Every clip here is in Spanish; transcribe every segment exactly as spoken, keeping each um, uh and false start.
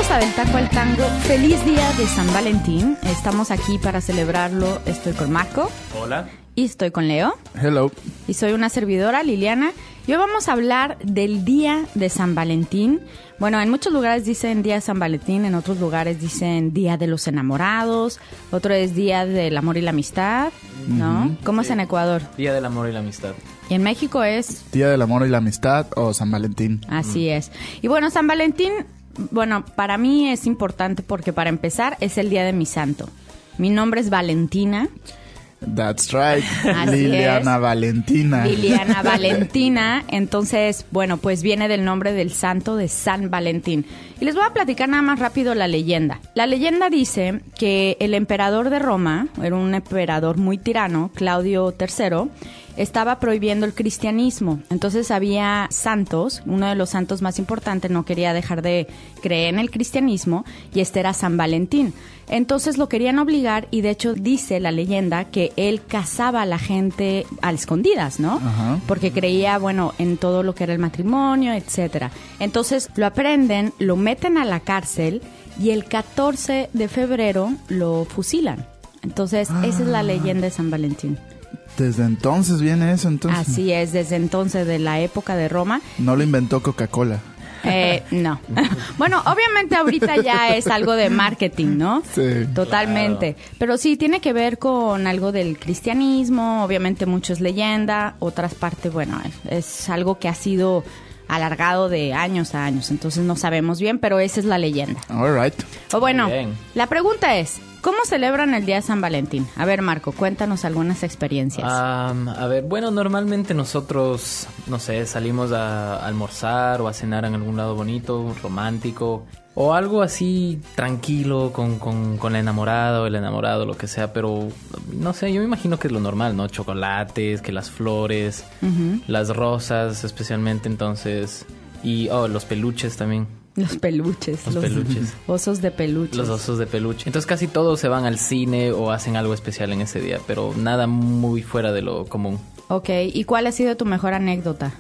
Bienvenidos a Del Taco al Tango. Feliz día de San Valentín. Estamos aquí para celebrarlo. Estoy con Marco. Hola. Y estoy con Leo. Hello. Y soy una servidora, Liliana. Y hoy vamos a hablar del día de San Valentín. Bueno, en muchos lugares dicen día de San Valentín, en otros lugares dicen día de los enamorados, otro es día del amor y la amistad, ¿no? Uh-huh. ¿Cómo sí. es en Ecuador? Día del amor y la amistad. Y en México es... Día del amor y la amistad o San Valentín. Así mm. es. Y bueno, San Valentín, bueno, para mí es importante porque para empezar es el día de mi santo. Mi nombre es Valentina. That's right. Así Liliana es. Valentina. Liliana Valentina. Entonces, bueno, pues viene del nombre del santo de San Valentín. Y les voy a platicar nada más rápido la leyenda. La leyenda dice que el emperador de Roma, era un emperador muy tirano, Claudio tercero, estaba prohibiendo el cristianismo. Entonces había santos, uno de los santos más importantes no quería dejar de creer en el cristianismo y este era San Valentín. Entonces lo querían obligar y de hecho dice la leyenda que él casaba a la gente a escondidas, ¿no? Ajá. Porque creía, bueno, en todo lo que era el matrimonio, etcétera. Entonces lo aprenden, lo meten a la cárcel y el catorce de febrero lo fusilan. Entonces ah. esa es la leyenda de San Valentín. Desde entonces viene eso, entonces. Así es, desde entonces, de la época de Roma. No lo inventó Coca-Cola. Eh, no. Bueno, obviamente ahorita ya es algo de marketing, ¿no? Sí. Totalmente. Claro. Pero sí, tiene que ver con algo del cristianismo, obviamente mucho es leyenda, otras partes, bueno, es, es algo que ha sido alargado de años a años, entonces no sabemos bien, pero esa es la leyenda. All right. O bueno, la pregunta es, ¿cómo celebran el día de San Valentín? A ver, Marco, cuéntanos algunas experiencias. Um, a ver, bueno, normalmente nosotros, no sé, salimos a almorzar o a cenar en algún lado bonito, romántico, o algo así tranquilo con, con, con la enamorada o el enamorado, lo que sea, pero no sé, yo me imagino que es lo normal, ¿no? Chocolates, que las flores, uh-huh. las rosas especialmente, entonces, y oh, los peluches también. Los peluches. Los, los peluches. Osos de peluche. Los osos de peluche. Entonces casi todos se van al cine o hacen algo especial en ese día, pero nada muy fuera de lo común. Ok, ¿y cuál ha sido tu mejor anécdota?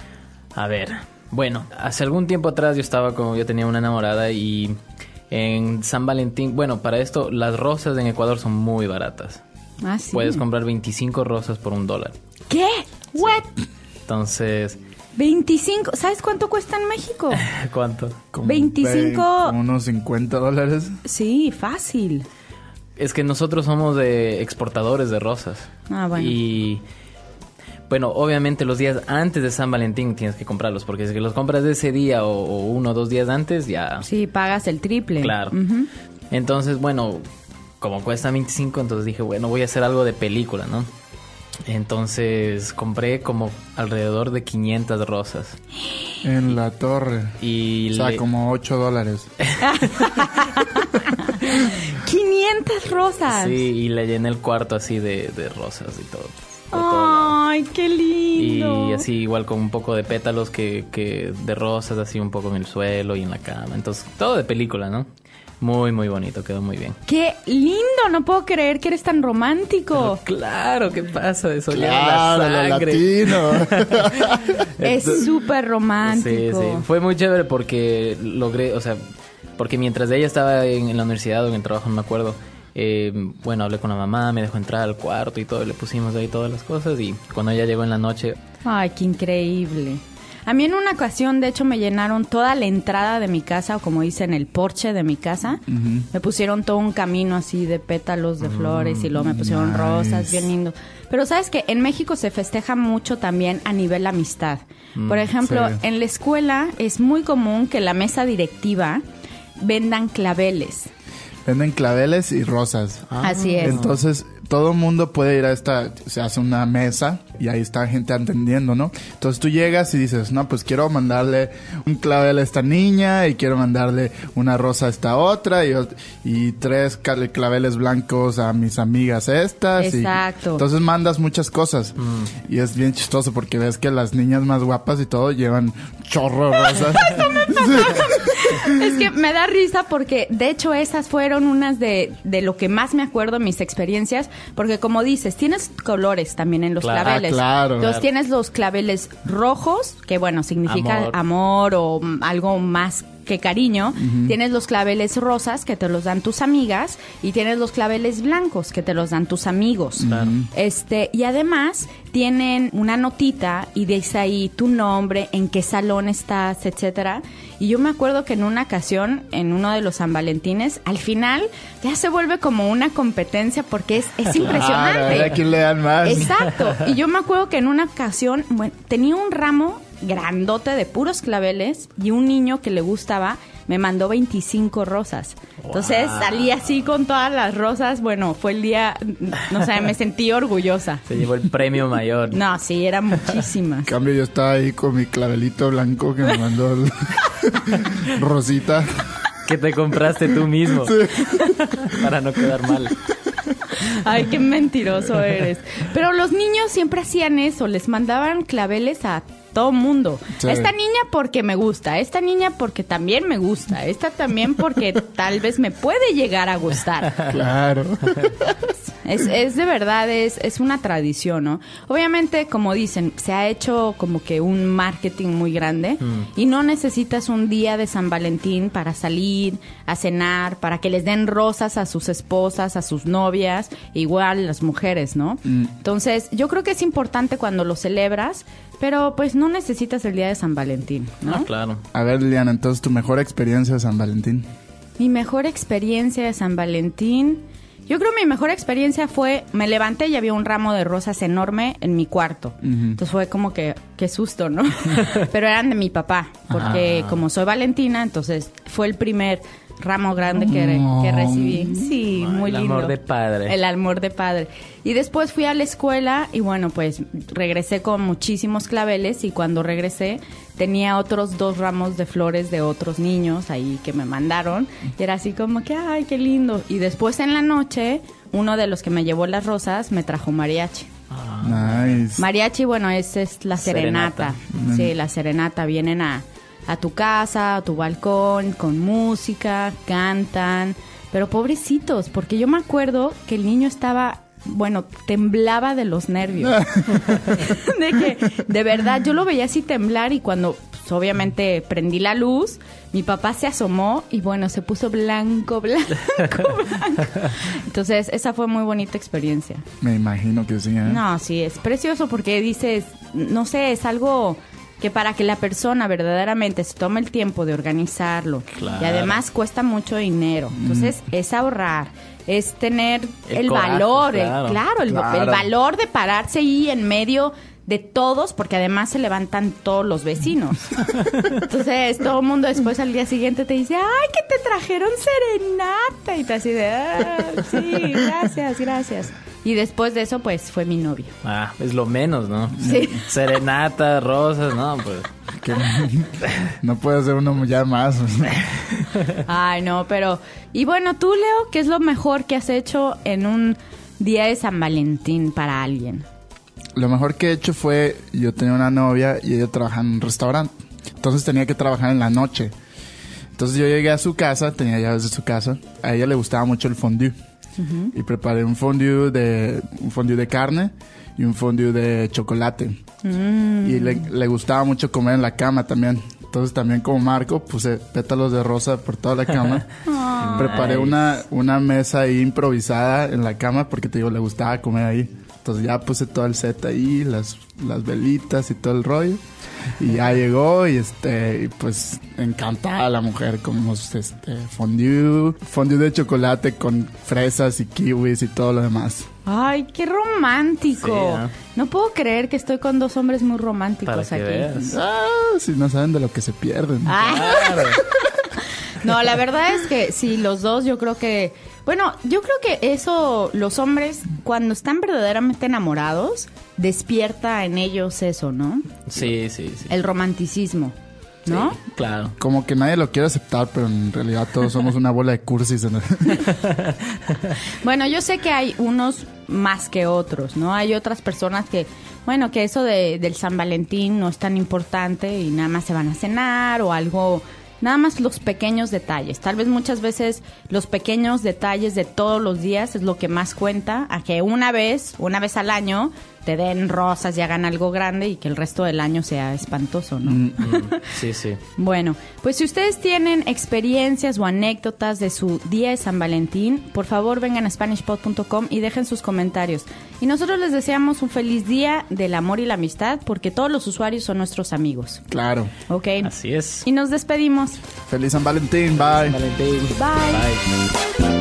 A ver, bueno, hace algún tiempo atrás yo estaba como, yo tenía una enamorada y en San Valentín, bueno, para esto las rosas en Ecuador son muy baratas. Ah, sí. Puedes comprar veinticinco rosas por un dólar. ¿Qué? ¿What? Entonces... veinticinco, ¿sabes cuánto cuesta en México? ¿Cuánto? Como veinticinco. Como unos cincuenta dólares. Sí, fácil. Es que nosotros somos de exportadores de rosas. Ah, bueno. Y bueno, obviamente los días antes de San Valentín tienes que comprarlos, porque si los compras de ese día o, o uno o dos días antes, ya... Sí, pagas el triple. Claro. Uh-huh. Entonces, bueno, como cuesta veinticinco, entonces dije, bueno, voy a hacer algo de película, ¿no? Entonces compré como alrededor de quinientas rosas. En la torre. Y o sea, le... como ocho dólares. quinientas rosas. Sí, y le llené el cuarto así de, de rosas y todo. Ay, qué lindo. Y así igual con un poco de pétalos que, que de rosas, así un poco en el suelo y en la cama. Entonces, todo de película, ¿no? Muy, muy bonito, quedó muy bien. ¡Qué lindo! No puedo creer que eres tan romántico. Pero claro, ¿qué pasa? Eso claro, ya la sangre. Latino. Es súper romántico. Sí, sí. Fue muy chévere porque logré, o sea, porque mientras ella estaba en, en la universidad o en el trabajo, no me acuerdo, eh, bueno, hablé con la mamá, me dejó entrar al cuarto y todo, le pusimos ahí todas las cosas y cuando ella llegó en la noche... Ay, qué increíble. A mí en una ocasión, de hecho, me llenaron toda la entrada de mi casa, o como dicen, el porche de mi casa. Uh-huh. Me pusieron todo un camino así de pétalos de flores mm, y luego me pusieron nice. Rosas, bien lindo. Pero ¿sabes qué? En México se festeja mucho también a nivel amistad. Mm, Por ejemplo, sí. en la escuela es muy común que la mesa directiva vendan claveles. Venden claveles y rosas. Ah. Así es. Entonces... todo el mundo puede ir a esta, se hace una mesa y ahí está gente atendiendo, ¿no? Entonces tú llegas y dices, no, pues quiero mandarle un clavel a esta niña y quiero mandarle una rosa a esta otra y, y tres claveles blancos a mis amigas estas. Exacto. Y, entonces mandas muchas cosas mm. y es bien chistoso porque ves que las niñas más guapas y todo llevan chorro de rosas. Es que me da risa porque de hecho esas fueron unas de, de lo que más me acuerdo en mis experiencias, porque como dices, tienes colores también en los claro, claveles. Ah, claro. Entonces claro. tienes los claveles rojos, que bueno, significa amor, amor o algo más que cariño. Uh-huh. Tienes los claveles rosas que te los dan tus amigas y tienes los claveles blancos que te los dan tus amigos. Uh-huh. Este, y además tienen una notita y dice ahí tu nombre, en qué salón estás, etcétera. Y yo me acuerdo que en una ocasión, en uno de los San Valentines, al final ya se vuelve como una competencia porque es, es impresionante. Claro, ¿a quién le dan más? Exacto. Y yo me acuerdo que en una ocasión, bueno, tenía un ramo grandote de puros claveles y un niño que le gustaba me mandó veinticinco rosas. Entonces wow. salí así con todas las rosas. Bueno, fue el día, no sé, me sentí orgullosa. Se llevó el premio mayor. No, sí, era muchísimas. En cambio, yo estaba ahí con mi clavelito blanco que me mandó el... Rosita. Que te compraste tú mismo. Sí. Para no quedar mal. Ay, qué mentiroso eres. Pero los niños siempre hacían eso, les mandaban claveles a todo mundo. Sí. Esta niña porque me gusta, esta niña porque también me gusta, esta también porque tal vez me puede llegar a gustar. Claro. Es, es de verdad, es, es una tradición, ¿no? Obviamente, como dicen, se ha hecho como que un marketing muy grande mm. y no necesitas un día de San Valentín para salir a cenar, para que les den rosas a sus esposas, a sus novias, igual las mujeres, ¿no? Mm. Entonces, yo creo que es importante cuando lo celebras, pero pues no necesitas el día de San Valentín, ¿no? Ah, claro. A ver, Liliana, entonces, ¿tu mejor experiencia de San Valentín? Mi mejor experiencia de San Valentín... Yo creo que mi mejor experiencia fue, me levanté y había un ramo de rosas enorme en mi cuarto. Uh-huh. Entonces fue como que, qué susto, ¿no? Pero eran de mi papá, porque ah. como soy Valentina, entonces fue el primer ramo grande que, oh. que recibí. Sí, oh, muy el lindo. El amor de padre. El amor de padre. Y después fui a la escuela y bueno, pues regresé con muchísimos claveles y cuando regresé tenía otros dos ramos de flores de otros niños ahí que me mandaron. Y era así como que, ay, qué lindo. Y después en la noche, uno de los que me llevó las rosas me trajo mariachi. Ah. Nice. Mariachi, bueno, es, es la serenata. serenata. Sí, la serenata. Vienen a... a tu casa, a tu balcón, con música, cantan, pero pobrecitos, porque yo me acuerdo que el niño estaba, bueno, temblaba de los nervios. De que, de verdad, yo lo veía así temblar y cuando, pues, obviamente, prendí la luz, mi papá se asomó y, bueno, se puso blanco, blanco, blanco. Entonces, esa fue muy bonita experiencia. Me imagino que sí, ¿eh? No, sí, es precioso porque dices, no sé, es algo... que para que la persona verdaderamente se tome el tiempo de organizarlo claro. y además cuesta mucho dinero. Entonces, mm. es ahorrar, es tener el, el coraje, valor, claro. El, claro, el, claro. el valor de pararse ahí en medio de todos, porque además se levantan todos los vecinos. Entonces, todo el mundo después al día siguiente te dice, ay, que te trajeron serenata. Y te así de, ah, sí, gracias, gracias. Y después de eso, pues, fue mi novio. Ah, es lo menos, ¿no? Sí. Serenata, rosas, no, pues... Que no puede hacer uno ya más. Ay, no, pero... Y bueno, tú, Leo, ¿qué es lo mejor que has hecho en un día de San Valentín para alguien? Lo mejor que he hecho fue... Yo tenía una novia y ella trabajaba en un restaurante. Entonces tenía que trabajar en la noche. Entonces yo llegué a su casa, tenía llaves de su casa. A ella le gustaba mucho el fondue. Uh-huh. Y preparé un fondue de un fondue de carne y un fondue de chocolate. Mm. Y le, le gustaba mucho comer en la cama también. Entonces también como Marco puse pétalos de rosa por toda la cama. Oh. Preparé nice. una, una mesa ahí improvisada en la cama porque te digo, le gustaba comer ahí. Entonces ya puse todo el set ahí, las, las velitas y todo el rollo. Y ya llegó y este, y pues encantada la mujer, comimos este fondue, fondue de chocolate con fresas y kiwis y todo lo demás. Ay, qué romántico. Sí, ¿eh? No puedo creer que estoy con dos hombres muy románticos Para que aquí. Veas. Ah, si no saben de lo que se pierden. Ah. Claro. No, la verdad es que sí, los dos yo creo que... Bueno, yo creo que eso, los hombres, cuando están verdaderamente enamorados, despierta en ellos eso, ¿no? Sí, sí, sí. El romanticismo, ¿no? Sí, claro. Como que nadie lo quiere aceptar, pero en realidad todos somos una bola de cursis. En el... Bueno, yo sé que hay unos más que otros, ¿no? Hay otras personas que, bueno, que eso de, del San Valentín no es tan importante y nada más se van a cenar o algo... Nada más los pequeños detalles. Tal vez muchas veces los pequeños detalles de todos los días es lo que más cuenta, a que una vez, una vez al año, te den rosas y hagan algo grande y que el resto del año sea espantoso, ¿no? Mm, sí, sí. Bueno, pues si ustedes tienen experiencias o anécdotas de su día de San Valentín, por favor vengan a Spanish Pod punto com y dejen sus comentarios. Y nosotros les deseamos un feliz día del amor y la amistad, porque todos los usuarios son nuestros amigos. Claro. ¿Ok? Así es. Y nos despedimos. Feliz San Valentín. Bye. Valentín. Bye. Bye.